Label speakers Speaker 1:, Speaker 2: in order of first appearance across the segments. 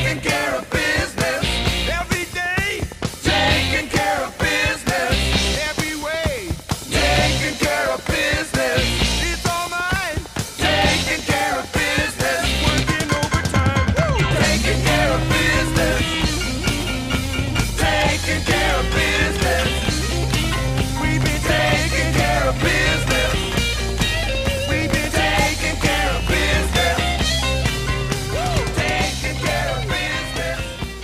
Speaker 1: Taking care of business every day. Taking care of business every way. Taking care of business. It's all mine. Taking care of business. Working overtime. Woo! Taking care of business. Taking care of business. We've been taking care of business. We've been taking care of business. Woo! Taking care of business.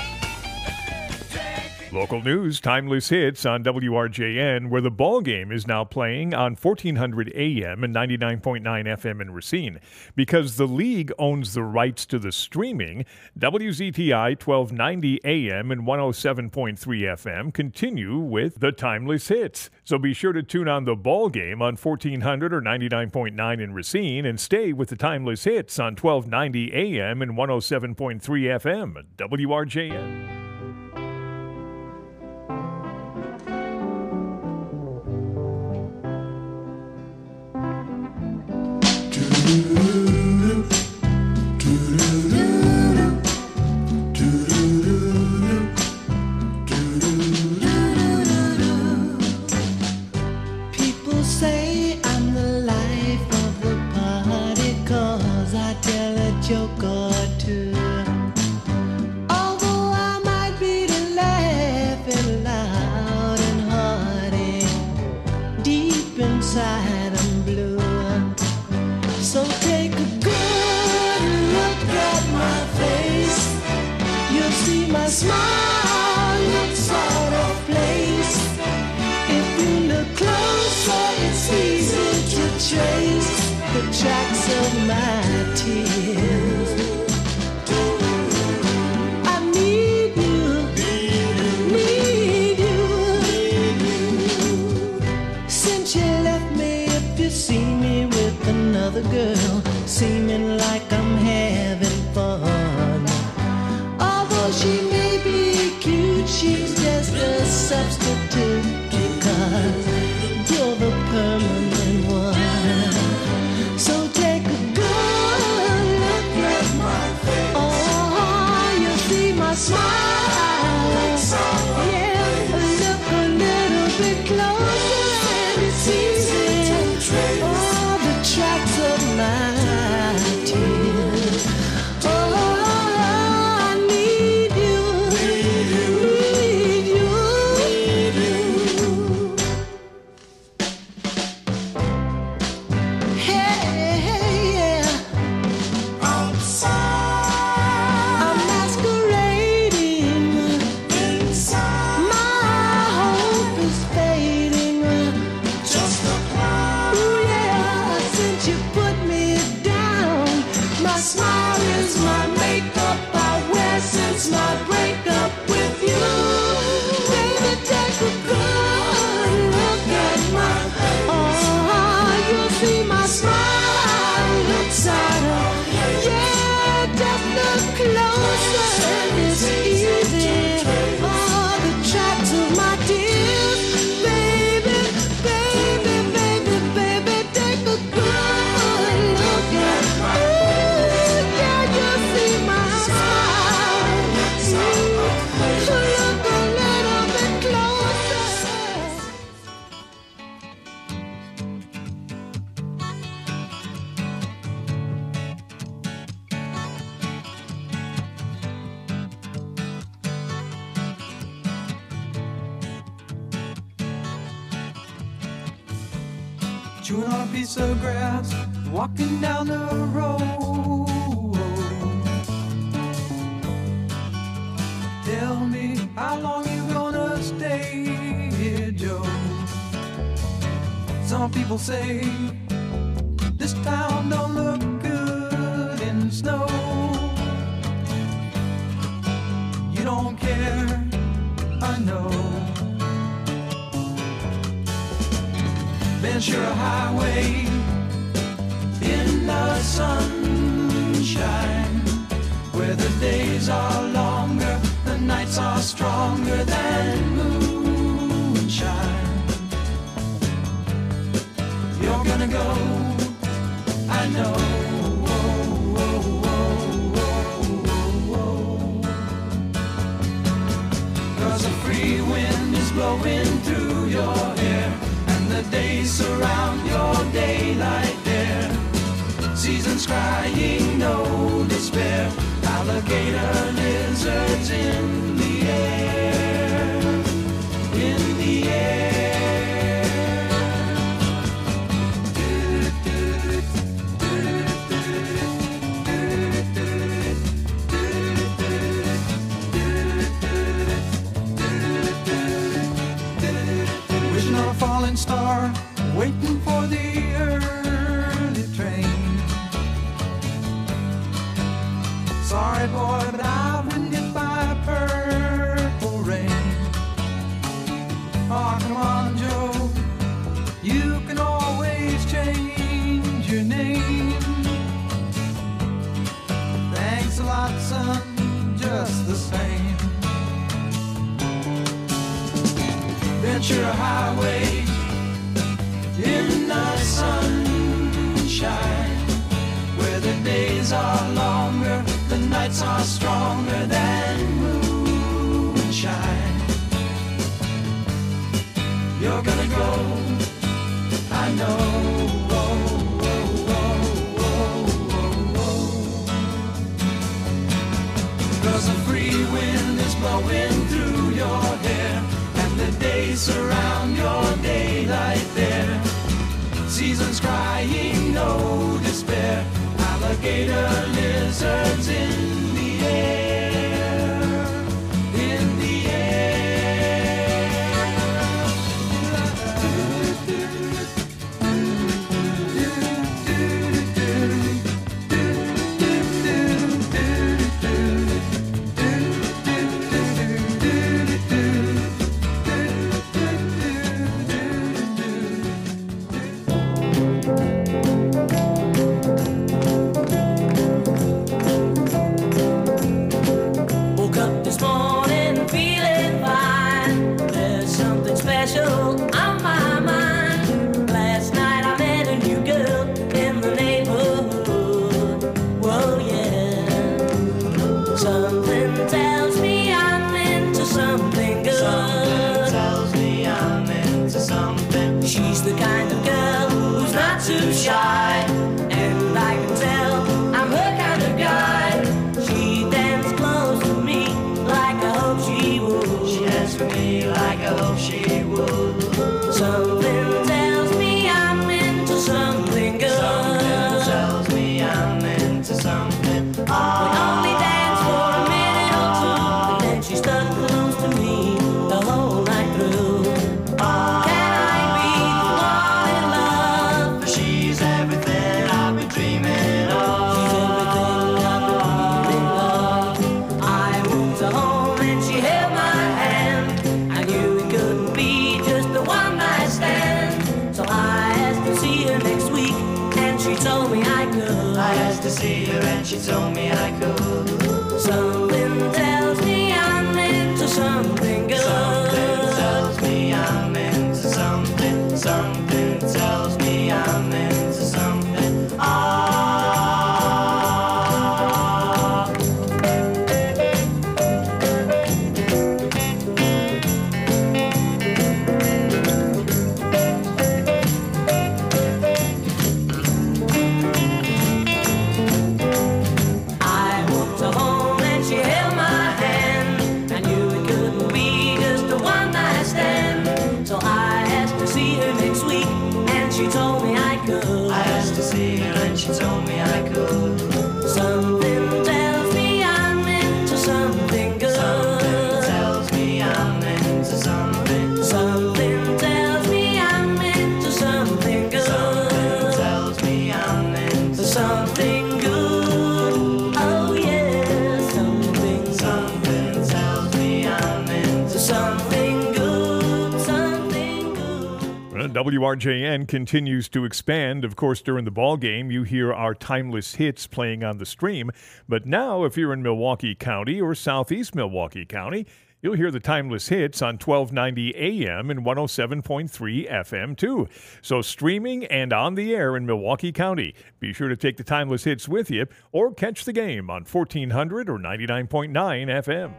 Speaker 2: Local news, timeless hits on WRJN, where the ball game is now playing on 1400 AM and 99.9 FM in Racine. Because the league owns the rights to the streaming, WZTI 1290 AM and 107.3 FM continue with the timeless hits. So be sure to tune on the ball game on 1400 or 99.9 in Racine and stay with the timeless hits on 1290 AM and 107.3 FM. WRJN.
Speaker 3: People say I'm the life of the party 'cause I tell a joke or two. Although I might be the laughing loud and hearty, deep inside I'm blue. So take a good look at my face. You'll see my smile looks out of place. If you look closer, it's easy to trace the tracks of my tears. I need you, need you. Since you left me, if you see me with another girl, seeming like I'm having fun. Although she may be cute, she's just a substitute because you're the permanent one. So take a good look at my face. Oh, you see my smile. Yeah, look a little bit closer and it's easy. Oh, the tracks of my tears. Oh, I need you, need you. Hey, yeah. Outside, I'm masquerading. Inside, my hope is fading. Just a cloud. Ooh, yeah, since you put me down, my smile is my makeup I wear since my breakup with you. Baby, take a good look at my face. Oh, you'll see my smile looks out of. Yeah, just look closer and it's easy. Oh, the tracks of my tears. Baby, baby, baby, baby, take a good look at my face. Yeah, you'll see my smile. Look a little bit closer.
Speaker 1: Chewing on a piece of grass, walking down the road. Tell me, how long you gonna stay here, Joe? Some people say this town don't look good in the snow. You don't care, I know. Ventura Highway in the sunshine, where the days are longer, the nights are stronger than moonshine. You're gonna go, I know. Seasons crying, no despair. Alligator lizards in the air, in the air. Wishing on a falling star, waiting for the early train. Sorry boy, but I've been hit by purple rain. Oh, come on, Joe, you can always change your name. Thanks a lot, son, just the same. Ventura Highway in the sunshine, where the days are longer, the nights are stronger than moonshine. You're gonna go, I know. Oh, oh, oh, oh, oh, oh. 'Cause the free wind is blowing through your hair, and the days surround your daylight there. Seasons crying, no despair. Alligator lizards in the air, in the Woke up this morning feeling fine. There's something special on my mind. Last night I met a new girl in the neighborhood. Whoa, yeah. Something tells me I'm into something good. Something tells me I'm into something. She's the kind of girl who's not too shy, and I can tell I'm her kind of guy. She danced close to me like I hope she would. She danced for me like I hope she would. Something tells me I'm into something good. Something tells me I'm into something. We only danced for a minute or two, and then she stuck close to me the whole night through. Can I be the one in love? For she's everything I've been dreaming of. She's everything I've been dreaming of. I moved her home and she held my hand. I knew it couldn't be just the one night stand. So I asked to see her next week, and she told me I could. I asked to see her and she told me I could. Something tells me I'm into something good. Something tells me I'm into something. Something tells me I'm into something. Ah. I walked her home and she held my hand. I knew it couldn't be just a one night stand. So I asked to see her next week, and she told me I could. I asked to see her and she told me I could. Something tells me I'm into something good. Something tells me I'm into something. Something tells me I'm into something good. Something tells me I'm into something good. Oh yeah, something. Something tells me I'm into something good. Something good.
Speaker 2: WRJN continues to expand. Of course, during the ball game, you hear our timeless hits playing on the stream. But now, if you're in Milwaukee County or southeast Milwaukee County, you'll hear the timeless hits on 1290 AM and 107.3 FM, too. So streaming and on the air in Milwaukee County. Be sure to take the timeless hits with you or catch the game on 1400 or 99.9 FM.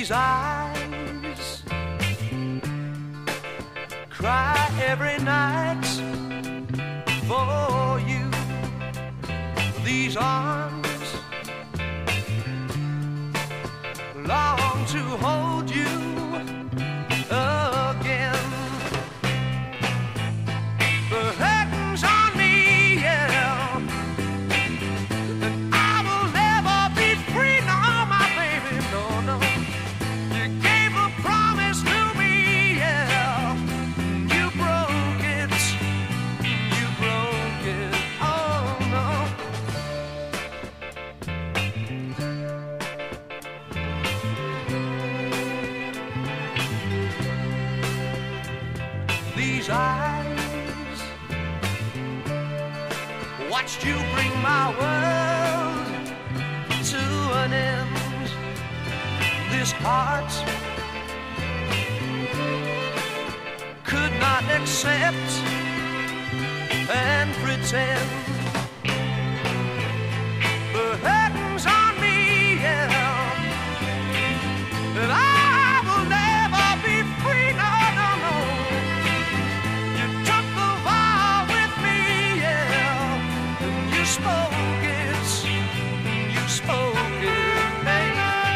Speaker 1: These eyes cry every night for you. These arms long to hold you again. The curtains on me, yeah, and I will never be free. No, my baby, no, no. You gave a promise to me, yeah. You broke it, you broke it. Oh no. These eyes watched you bring my world to an end. This heart could not accept and pretend. The curtains on me, yeah, and I will never be free. No, no, no. You took the vow with me, yeah, and you spoke it, you spoke it, hey.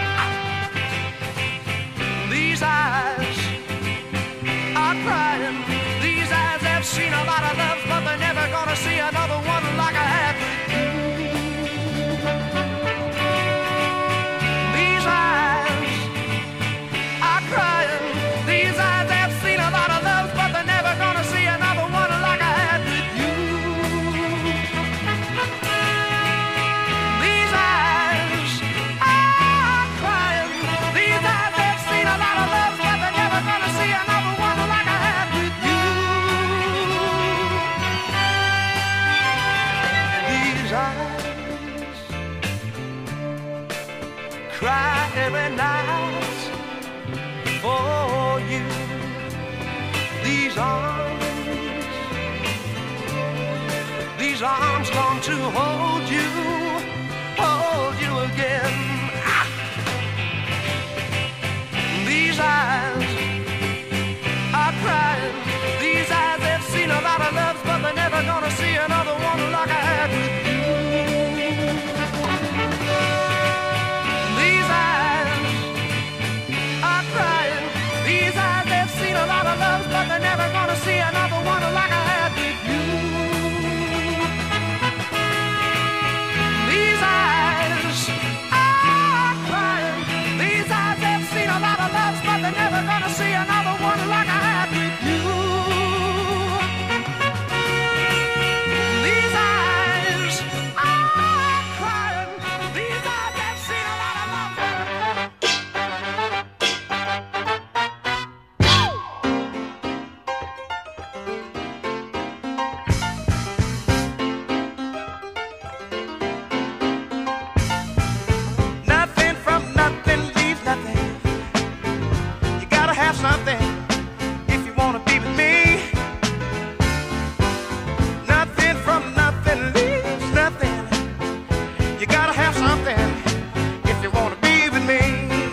Speaker 1: These eyes are crying. These eyes have seen a lot of love, but they're never gonna see another one like I had with you. These eyes are crying. These eyes have seen a lot of love, but they're never gonna see another one like I had with you. These eyes are crying. These eyes have seen a lot of love, but they're never gonna see another one like I had with you. These eyes cry every night for you. These arms long to hold you again. Ah! These eyes are crying. These eyes have seen a lot of loves, but they're never gonna see another one like I had with you. These eyes are crying. These eyes have seen a lot of loves, but they're never gonna see another one like I had with you. These eyes are crying. These eyes have seen a lot of loves, but they're never gonna see another one like I had with you. These eyes are crying. These eyes have seen a lot of love. Nothing from nothing leaves nothing. You gotta have something if you wanna be with me. Nothing from nothing leaves nothing. You gotta have something if you wanna be with me.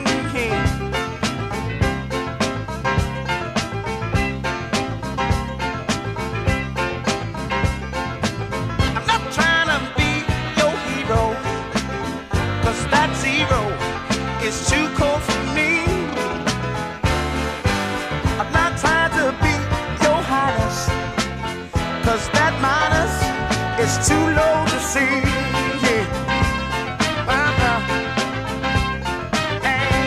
Speaker 1: I'm not trying to be your hero, 'cause that zero is too cold for me. I'm not trying to be your highness, 'cause that minus is too low to see. Yeah. Hey.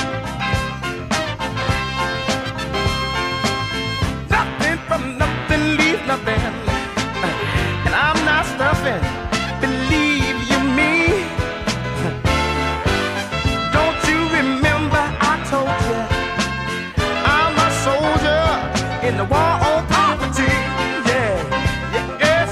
Speaker 1: Nothing from nothing leaves nothing, and I'm not stuffing. Believe you me. Don't you remember I told you I'm a soldier in the war on poverty? Yeah, yeah, yes,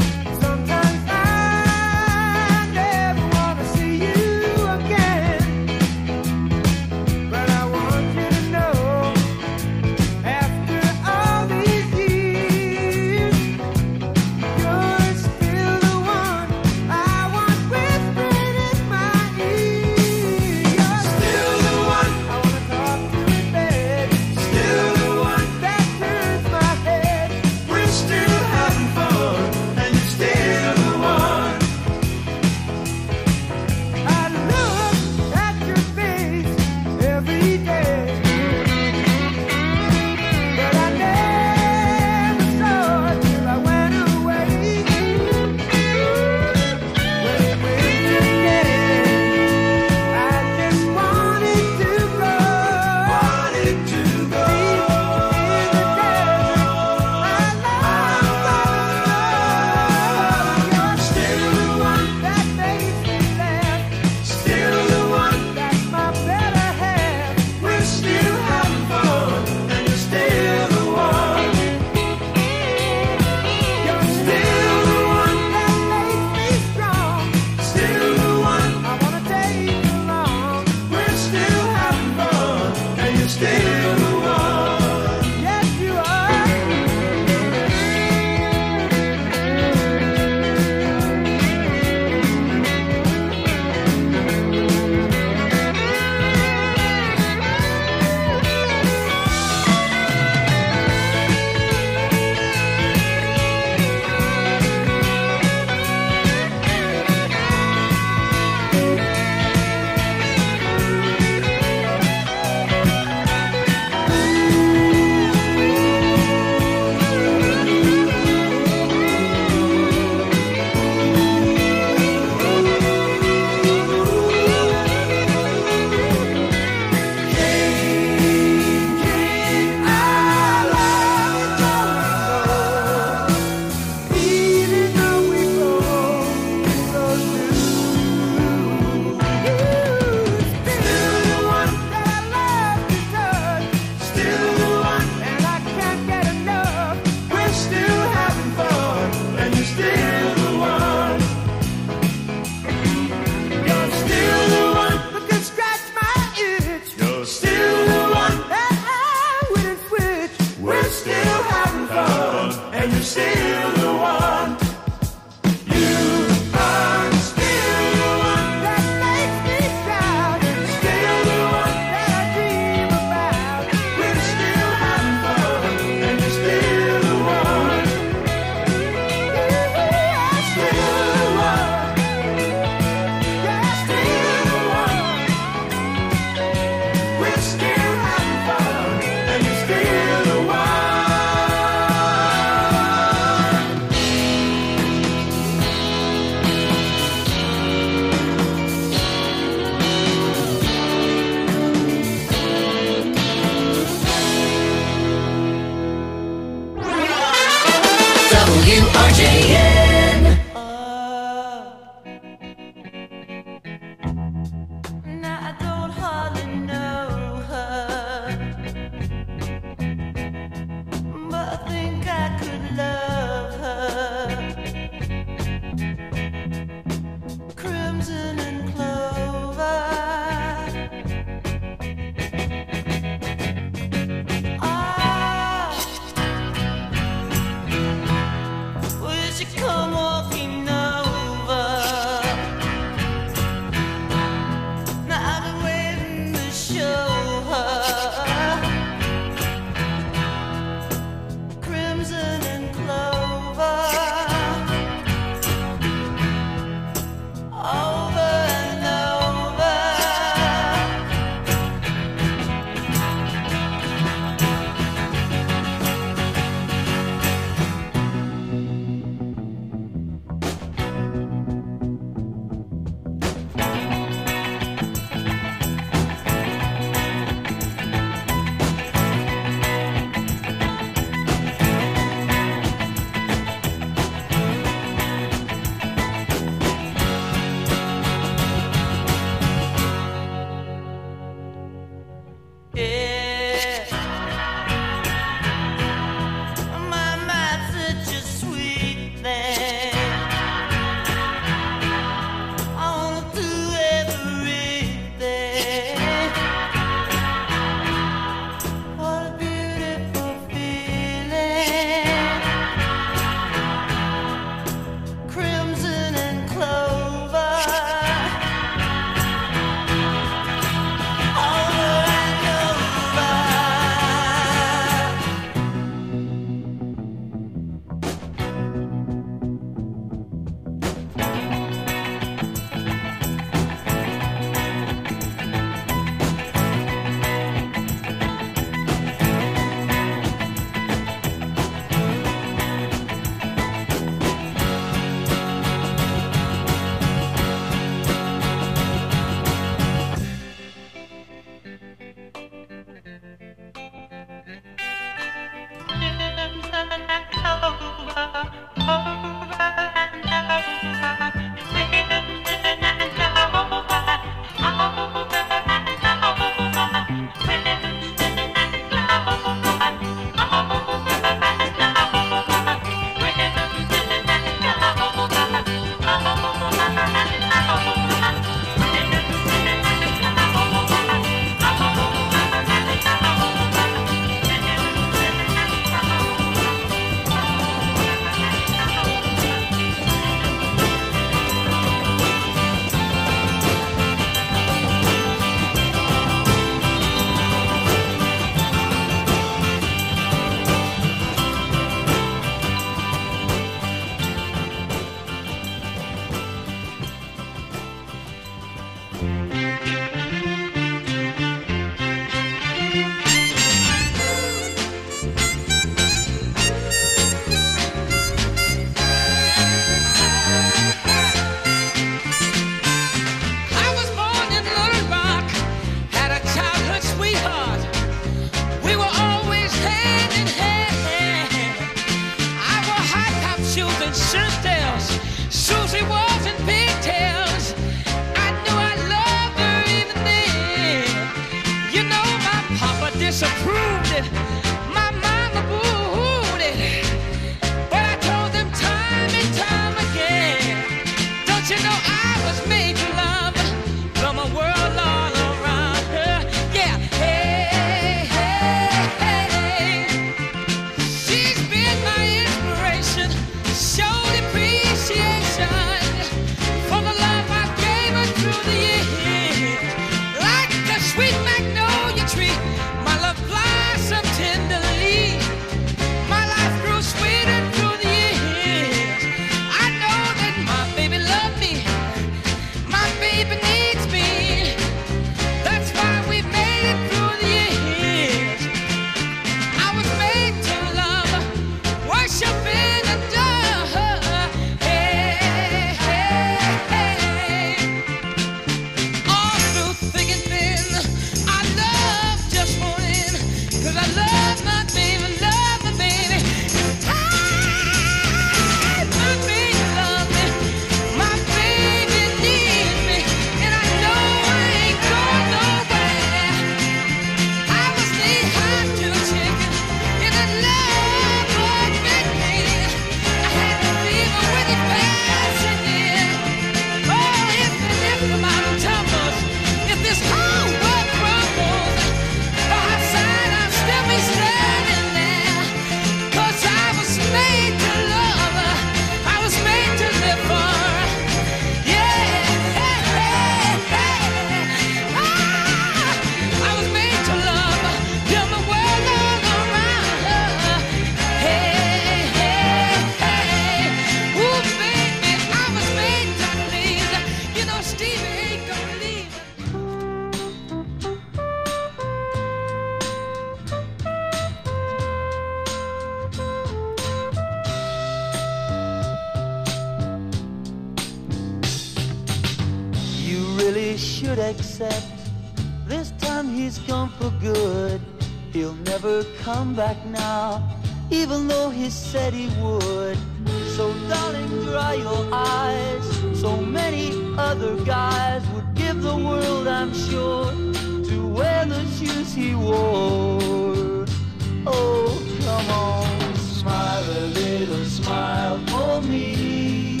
Speaker 3: should accept. This time he's gone for good. He'll never come back now, even though he said he would. So darling, dry your eyes. So many other guys would give the world, I'm sure, to wear the shoes he wore. Oh, come on, smile a little smile for me,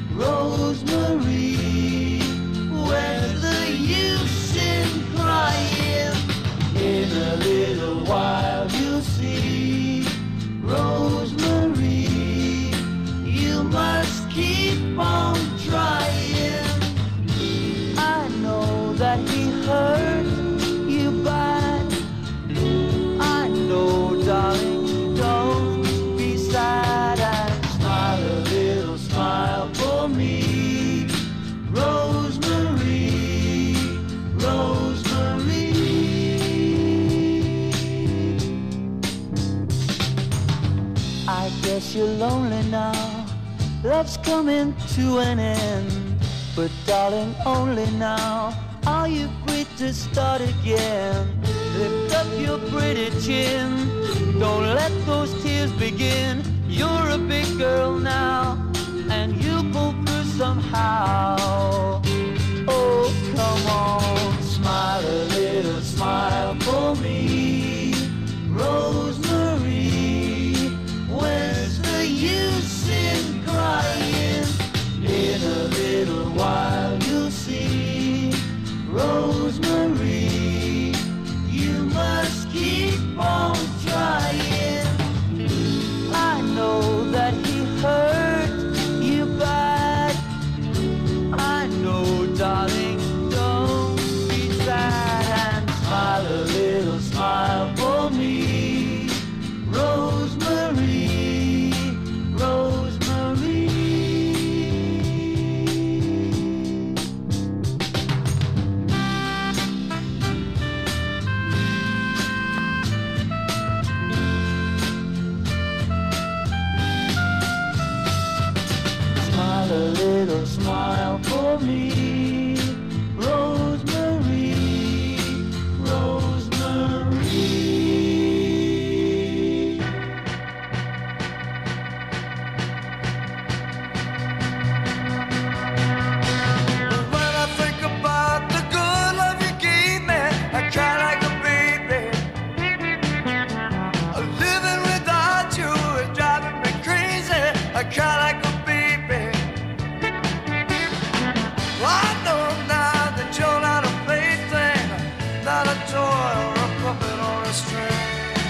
Speaker 3: Rosemary. Where's the use in crying? In a little while you'll see, Rosemary, you must keep on trying. I know that he hurt you bad. I know, darling, don't be sad, and smile a little smile for me, Rosemary, Rosemary. I guess you're lonely now, love's coming to an end. But darling, only now are you free to start again. Lift up your pretty chin, don't let those tears begin. You're a big girl now, and you'll pull through somehow. Oh, come on, smile a little smile for me, Rosemary. Where's the use in crying? In a little while you'll see, Rosemary, you must keep on trying. I know that he hurt you bad. I know, darling, don't be sad, and smile a little smile for me, Rosemary, Rosemary. Smile a little smile for me, Rosemary, Rosemary.
Speaker 1: When I think about the good love you gave me, I cry like a baby. Living without you is driving me crazy. I cry like a baby. I know now that you're not a plaything, not a toy or a puppet or a string.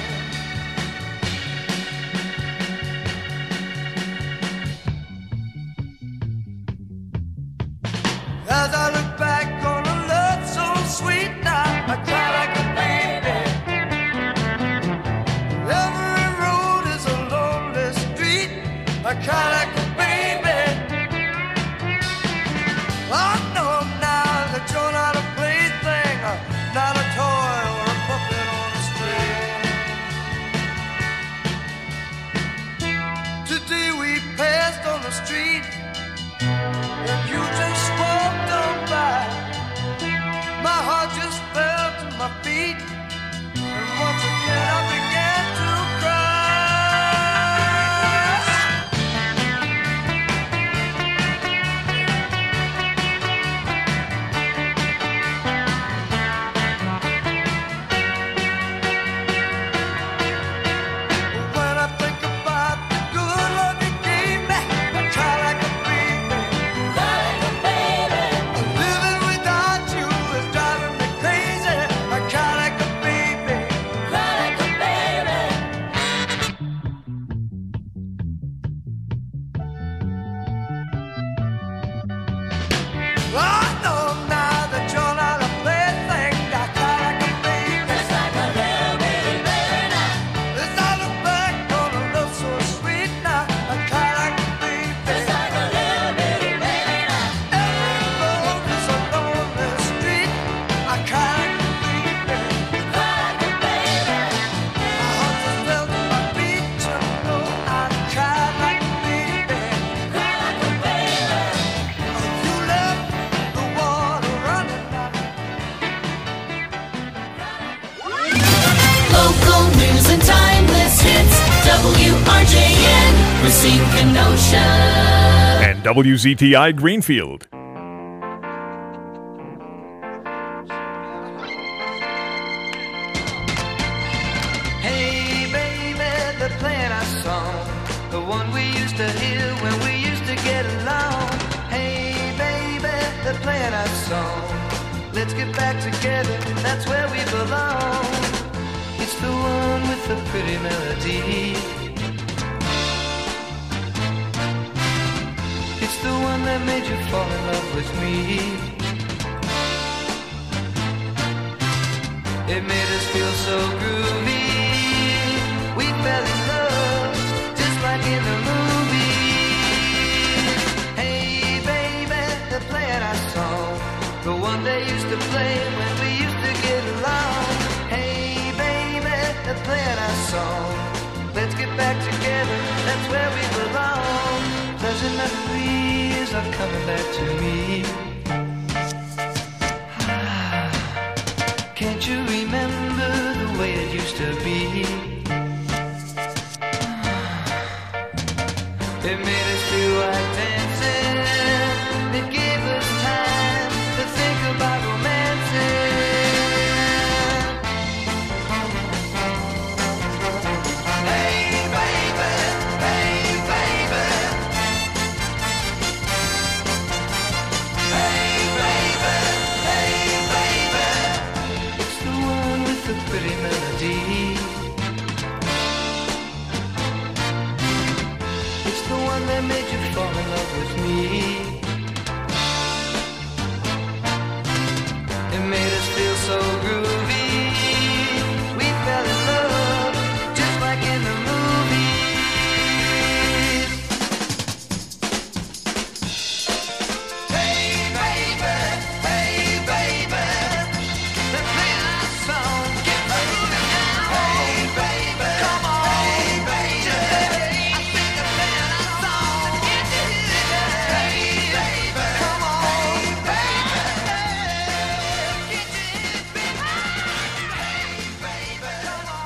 Speaker 1: As I look back on a love so sweet now, I cry like a baby. Every road is a lonely street, I cry like a baby. I know now that you're not a plaything, not a toy or a puppet on a string. Today we passed on the street, and you just walked on by. My heart just fell to
Speaker 4: news and timeless hits. WRJN, Racine, Kenosha.
Speaker 2: And WZTI Greenfield.
Speaker 5: Hey baby, the plan I song, the one we used to hear when we used to get along. Hey baby, the plan I song, let's get back together, that's where we belong. It's the one with the pretty melody. It's the one that made you fall in love with me. It made us feel so groovy. We fell in love, just like in the movies. Hey baby, the plan I song, the one they used to play when we used to get along. Hey baby, the plan I song, let's get back together, that's where we belong. Pleasant memories are coming back to me. Can't you remember the way it used to be? It made us feel like dancing. It gave us time to think about romancing. Hey baby, hey baby. Hey baby, hey baby. It's the one with the pretty melody. It's the one that made you fall in love with me. It made us feel so groovy. We fell in love, just like in the movies. Hey baby, hey baby. The plan I song, get moving now. Hey baby, come on. Hey baby, I think the plan I song, get you here. Hey baby, come on. Hey baby, get you here, baby. Hey baby, come on.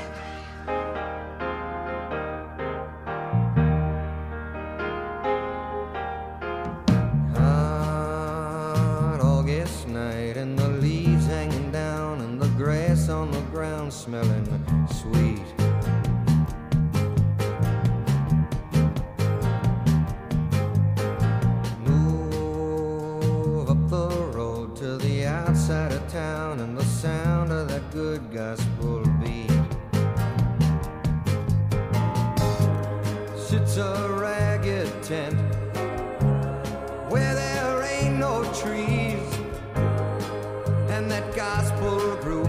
Speaker 6: Hot August night and the leaves hanging down and the grass on the ground smelling sweet. Move up the road to the outside of town and the sound of that good gospel beat. Sits a ragged tent where there ain't no trees, and that gospel group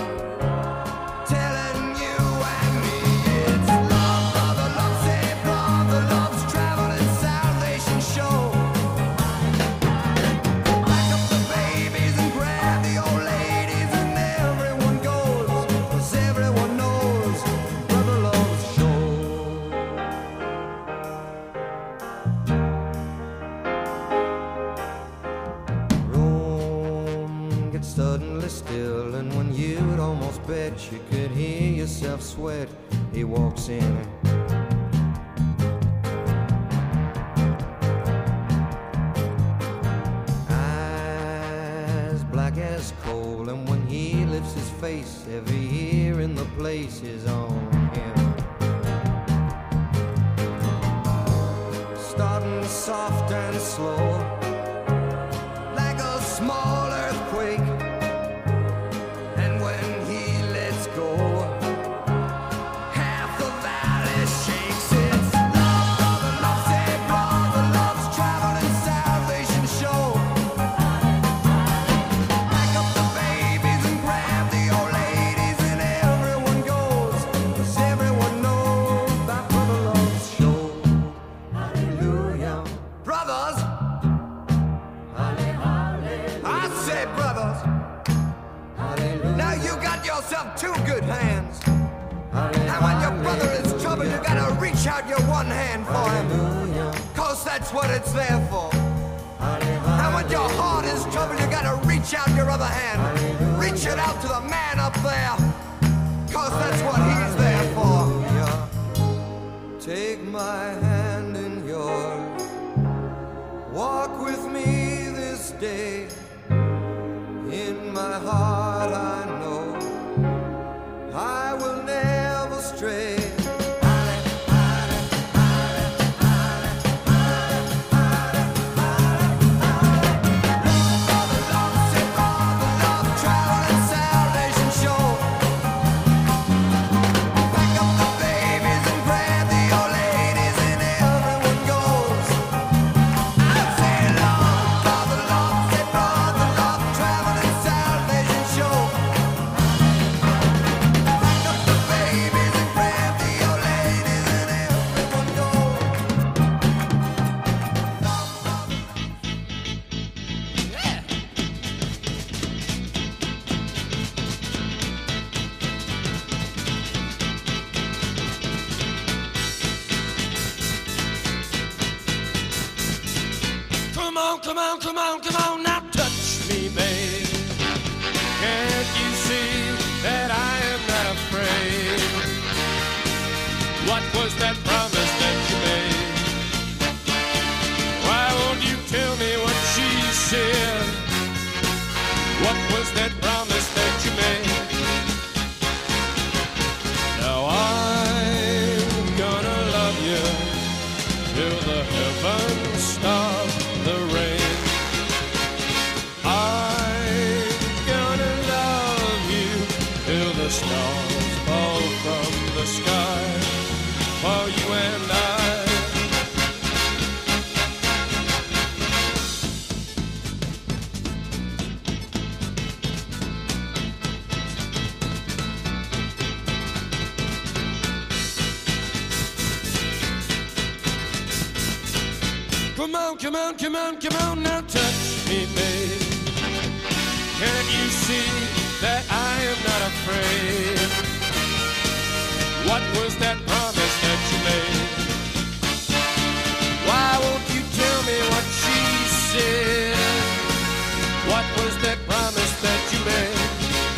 Speaker 6: telling you and me it's love, brother, love, save brother, love's traveling salvation show. Pack up the babies and grab the old ladies and everyone goes, 'cause everyone knows brother loves show. Room gets suddenly still, and when you'd almost bet you could hear yourself sweat, he walks in. Eyes black as coal, and when he lifts his face, every ear in the place is on him. Starting soft and slow, like a small earthquake, and when he lets go, half the valley shakes. It's love, brother, love, save brother, love's traveling salvation show. Pack up the babies and grab the old ladies, and everyone goes, 'cause everyone knows that brother loves show. Hallelujah, brothers. I say brothers. Now you got yourself two good hands. And when your brother is trouble, you gotta reach out your one hand for him, 'cause that's what it's there for. And when your heart is trouble, you gotta reach out your other hand. Reach it out to the man up there, 'cause that's what he my hand in yours. Walk with me this day. In my heart I know I will never stray.
Speaker 1: Come on, now touch me, babe. Can't you see that I am not afraid? What was that promise that you made? Why won't you tell me what she said? What was that promise that you made? Now I'm gonna love you till the heavens stop the rain. The stars fall from the sky for you and I. Come on, now touch me, babe. Can't you see that I am not afraid? What was that promise that you made? Why won't you tell me what she said? What was that promise that you made?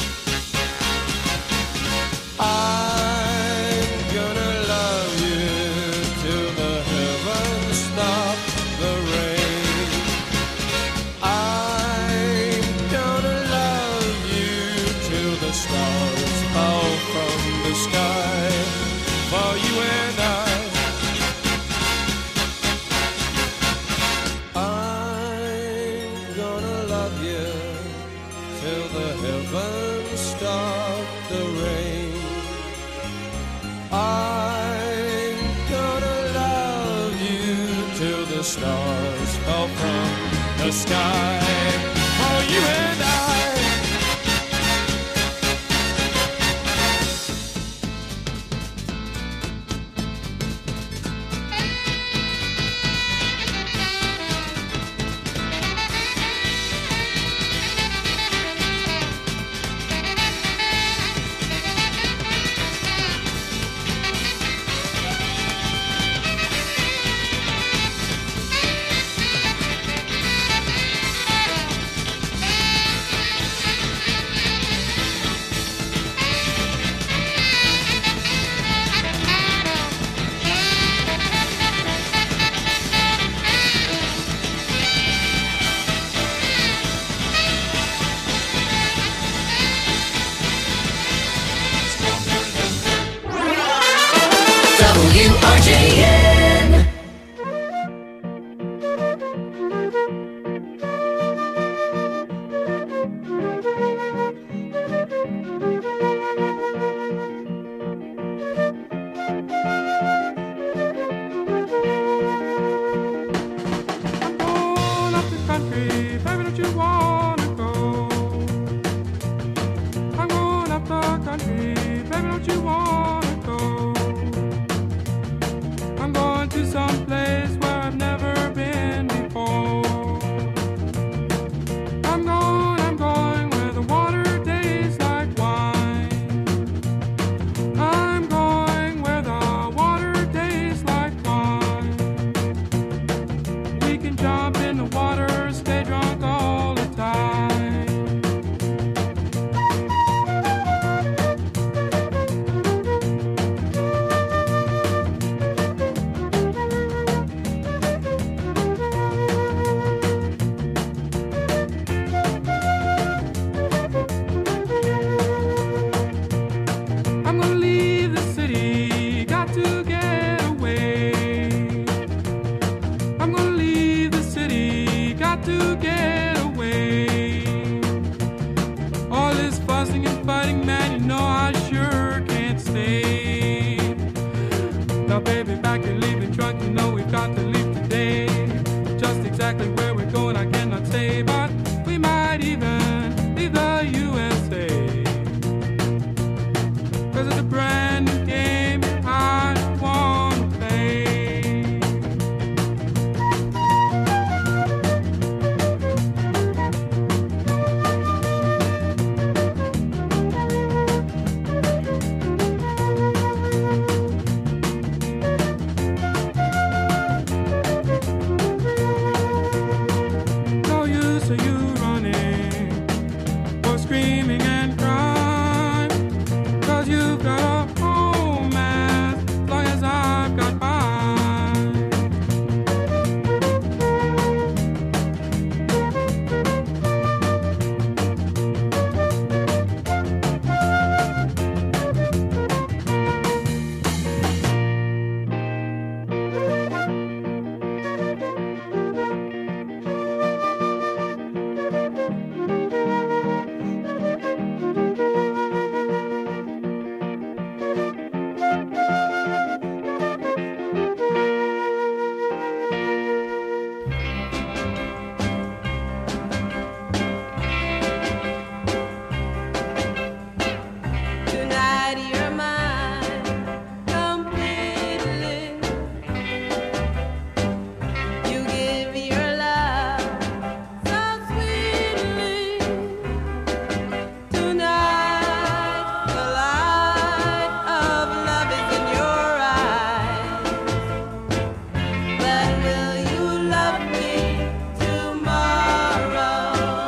Speaker 1: I'm gonna love you till the heavens stop the rain. I'm gonna love you till the stars fall from the sky for you and I. I'm gonna love you till the heavens stop the rain. I'm gonna love you till the stars fall from the sky for you and I.
Speaker 4: WRJN.
Speaker 7: Going up the country, baby, don't you wanna go? I'm going up the country, baby, don't you wanna go? I'm going to some place where I've never been before. I'm going where the water tastes like wine. I'm going where the water tastes like wine. We can jump in the water, stay drunk all the time. to get away. All this fussing and fighting, man, you know I sure can't stay. Now, baby, back and leave the trunk, you know we've got to leave today. Just exactly where we're going, I cannot say, but we might even leave the USA. 'Cause it's a brand new game I wanna play. No use of you running or screaming and crying, 'cause you've got a home as long as I've got mine.
Speaker 3: Tonight you're mine completely. You give your love so sweetly. Tonight the light of love is in your eyes. But will you love me tomorrow?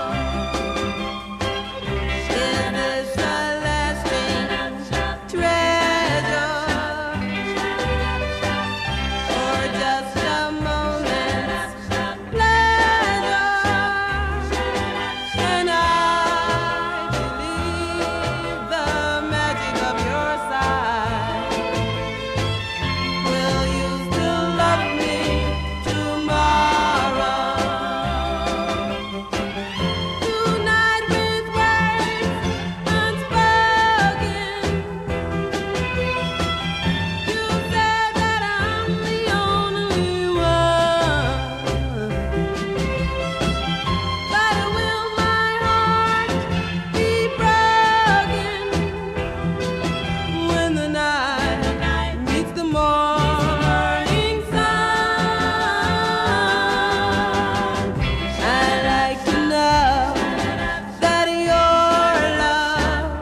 Speaker 3: Is this a lasting treasure, or just a moment's pleasure? Can I believe the magic of your sight? Will you still love me tomorrow? Tonight with words unspoken, you said that I'm the only one. But will my heart be broken when the night meets the morning sun? I'd like to know that your love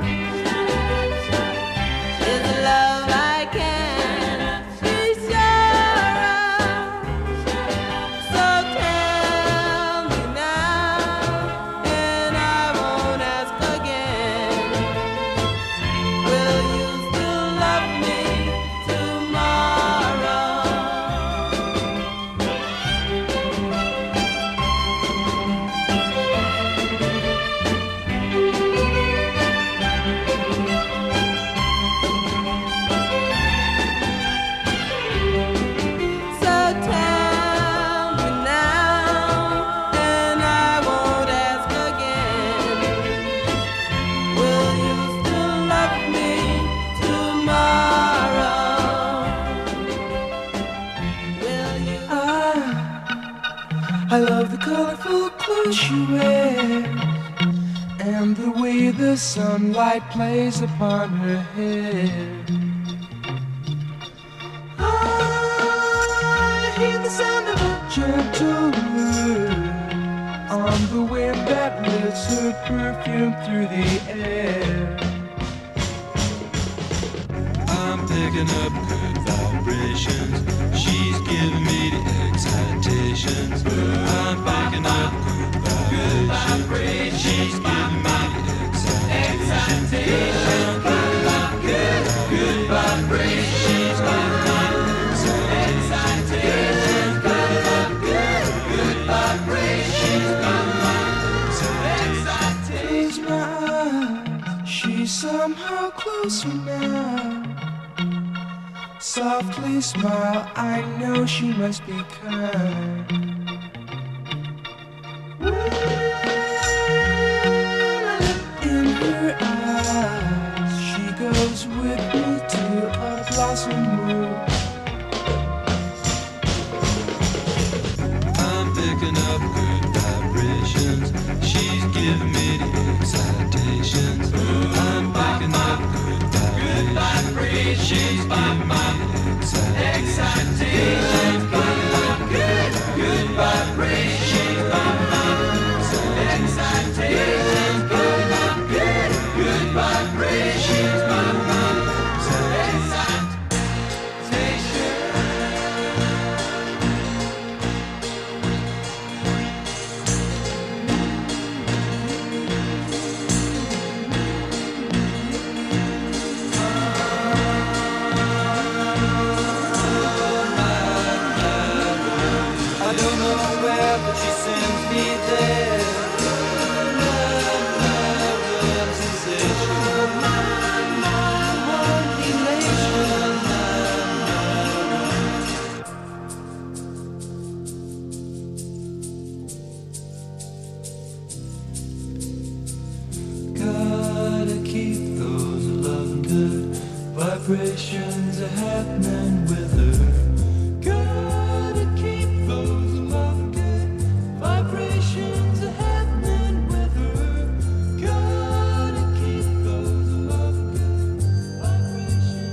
Speaker 3: is a love I can be sure of. So tell me now, and I won't ask again. Will you still love me tomorrow? So tell me now, and I won't ask again. Will you still love me tomorrow? Will you?
Speaker 8: I love the colorful clothes she wears and the way the sunlight plays upon her hair. I hear the sound of a gentle word on the wind that lifts her perfume through the air.
Speaker 9: I'm picking up good vibrations. She's giving me the excitations. I'm picking up good vibrations. She's giving me the excitations. I'm picking up good vibrations. She's giving me the excitations. Picking up good vibrations. She's giving me the excitations.
Speaker 8: Close my eyes, she's somehow closer now. Softly smile, I know she must be kind.
Speaker 9: She's giving me excitation. Good, good vibration. She's giving me excitation. Good, good vibration. She's giving me
Speaker 8: I don't know where, but she sends me there. Gotta keep those loving good vibrations are happening with her. Gotta keep those loving good vibrations are happening with her. Gotta keep those loving good vibrations.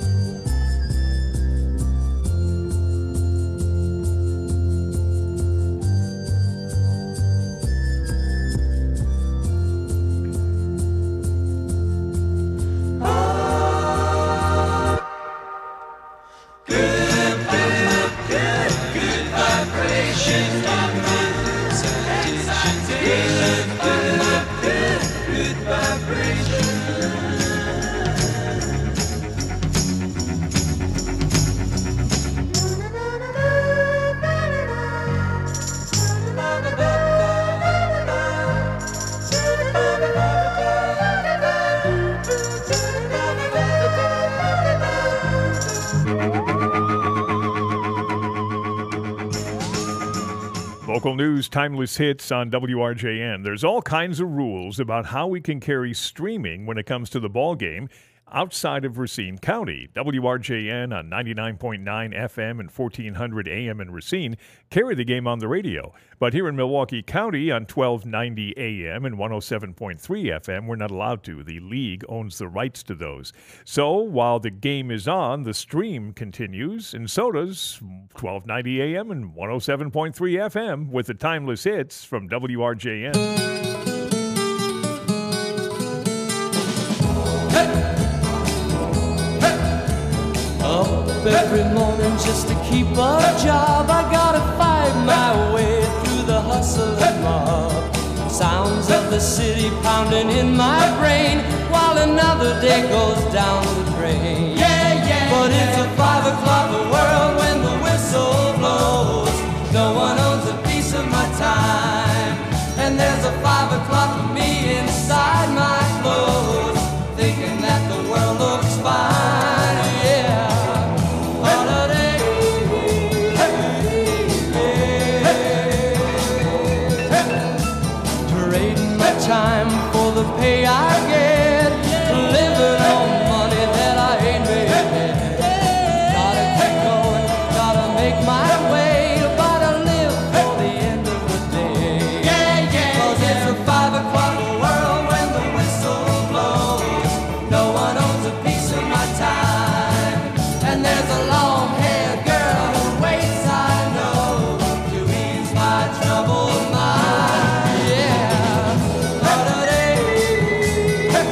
Speaker 2: Local news, timeless hits on WRJN. There's all kinds of rules about how we can carry streaming when it comes to the ball game outside of Racine County. WRJN on 99.9 FM and 1400 AM in Racine carry the game on the radio. But here in Milwaukee County on 1290 AM and 107.3 FM, we're not allowed to. The league owns the rights to those. So while the game is on, the stream continues, and so does 1290 AM and 107.3 FM with the timeless hits from WRJN.
Speaker 8: Every morning just to keep a job, I gotta fight my way through the hustle and mob. Sounds of the city pounding in my brain while another day goes down the drain. But it's a 5 o'clock world when the whistle blows. No one owns a piece of my time, and there's a 5 o'clock of me inside my clothes, thinking that the world looks fine. Time for the pay I get, living on money that I ain't made. Gotta keep going, gotta make my way, gotta live for the end of the day. 'Cause it's a 5 o'clock world when the whistle blows. No one owns a piece of my time, and there's a long-haired girl who waits, I know, to ease my troubled mind.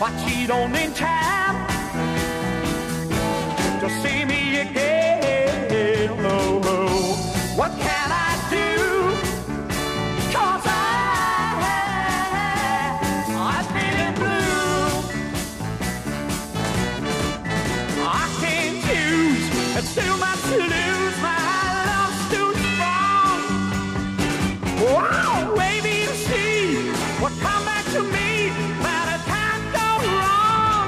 Speaker 10: What you don't in time to see me again. Oh, oh. What can I do? 'Cause I'm feeling blue. I can't choose, it's too much to lose. My love's too strong. Wow, baby, to see what come back to me. By the time go wrong,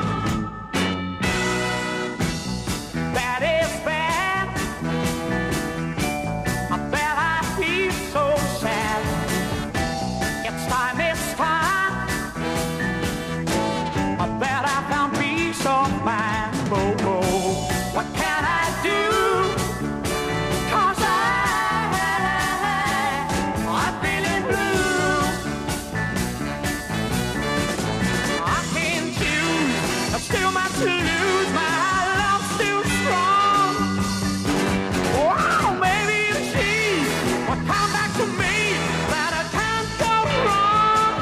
Speaker 10: that is bad. I bet I feel so sad. It's time, I bet I found peace of mind. Oh, oh. What can I do? 'Cause I'm feeling blue. I can't choose, there's still much to lose. My love's still strong. Wow, maybe you see what come back to me that I can't go wrong.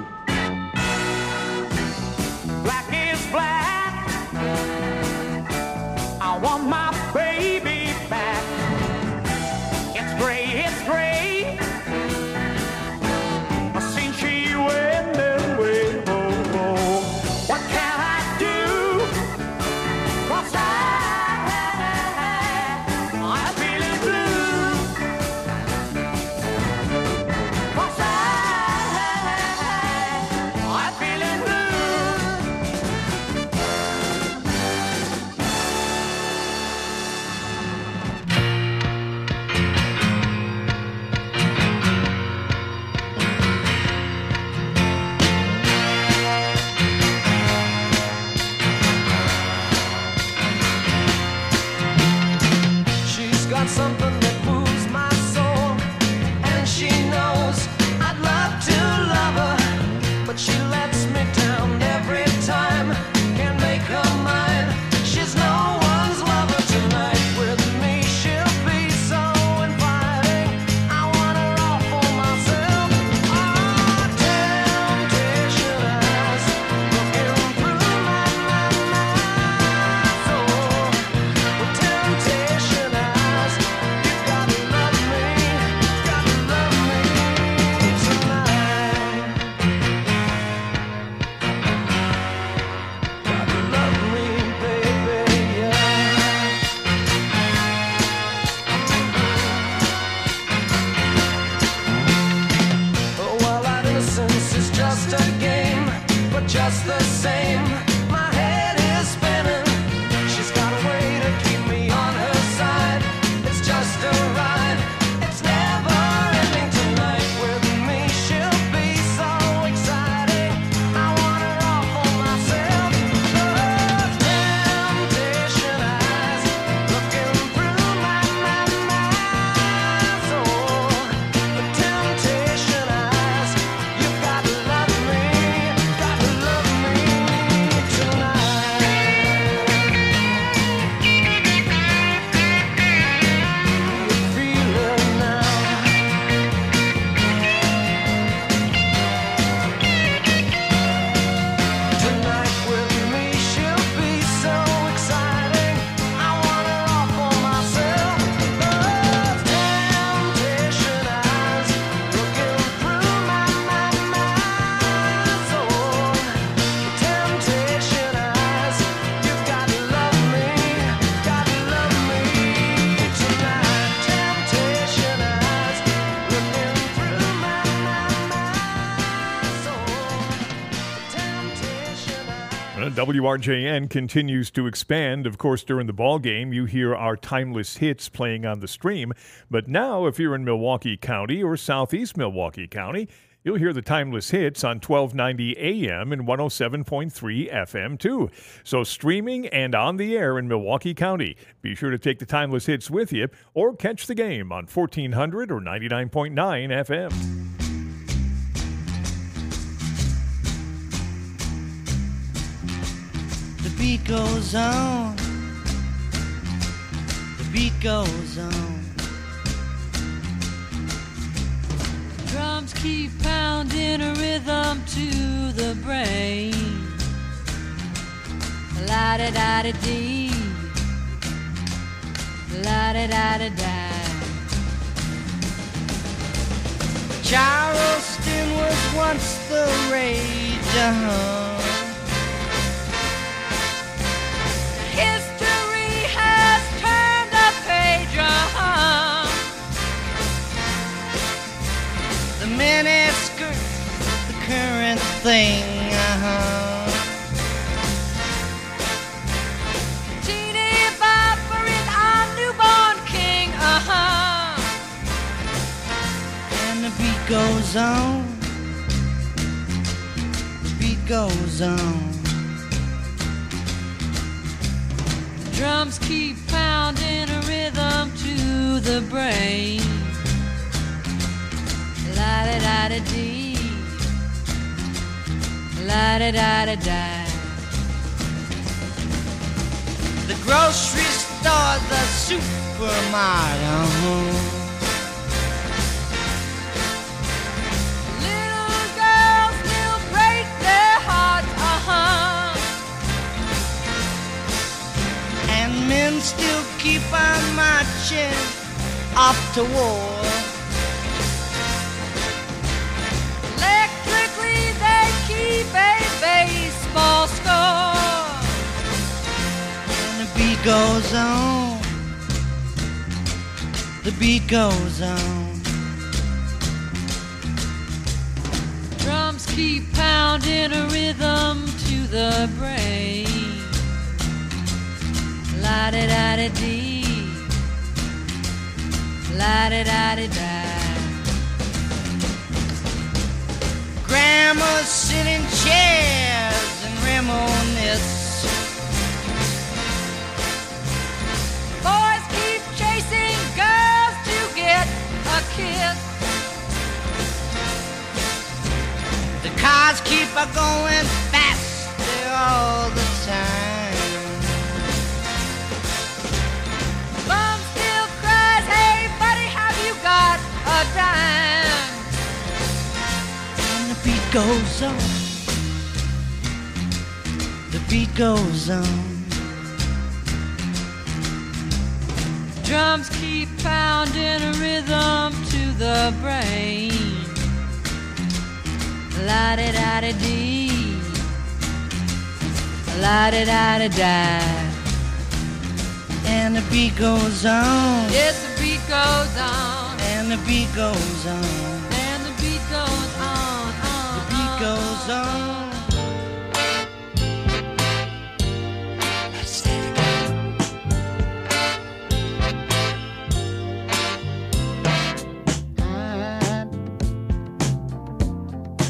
Speaker 10: Black is black. I want my baby back. It's gray, since she went away. Oh, oh. What can I do? 'Cause I'm feeling blue. 'Cause I'm feeling blue.
Speaker 8: She's got something that moves my soul, and she knows I'd love to love her, but she lets me down every time. Can't make her mine. She's no one's lover tonight. With me, she'll be so inviting. I want her all for myself. Oh, temptation eyes looking through my soul. With temptation eyes, you gotta love me tonight. Gotta love me, baby, yeah. Oh, well, our innocence is just a game, but just the same, my head is spinning. She's got a way to keep me on her side. It's just a ride. It's never ending tonight. With me, she'll be so exciting. I want her all for myself. Those temptation eyes looking through my soul. The temptation eyes, you gotta love me tonight. You feel it now. Tonight with me, she'll be so exciting. I want her all for myself. Those temptation eyes looking through my soul. Temptation eyes, you gotta love me tonight. Temptation eyes looking through my soul. Temptation eyes.
Speaker 2: WRJN continues to expand. Of course, during the ball game, you hear our timeless hits playing on the stream. But now, if you're in Milwaukee County or southeast Milwaukee County, you'll hear the timeless hits on 1290 AM and 107.3 FM, too. So streaming and on the air in Milwaukee County. Be sure to take the timeless hits with you or catch the game on 1400 or 99.9 FM.
Speaker 3: The beat goes on. The beat goes on. Drums keep pounding a rhythm to the brain.
Speaker 11: La-da-da-da-dee, la-da-da-da-da. Charleston was once the rage, History has turned a page, The miniskirts, the current thing, Teeny Bopper is our newborn king, And the beat goes on, the beat goes on. Drums keep pounding a rhythm to the brain. La-da-da-da-dee, la-da-da-da-da. The grocery store, the supermarket, Little girls still break their hearts, And men still keep on marching off to war. Electrically they keep a baseball score. And the beat goes on, the beat goes on. Drums keep pounding a rhythm to the brain. La-da-da-da-dee, la-da-da-da-da. Grandmas sit in chairs and reminisce. Boys keep chasing girls to get a kiss. The cars keep a-going faster all the time. Mom still cries, hey buddy, have you got a dime? And the beat goes on, the beat goes on. Drums keep pounding a rhythm to the brain. La-da-da-da-dee, la-da-da-da-da. And the beat goes on. Yes, the beat goes on. And the beat goes on. And the beat goes on. The beat goes on.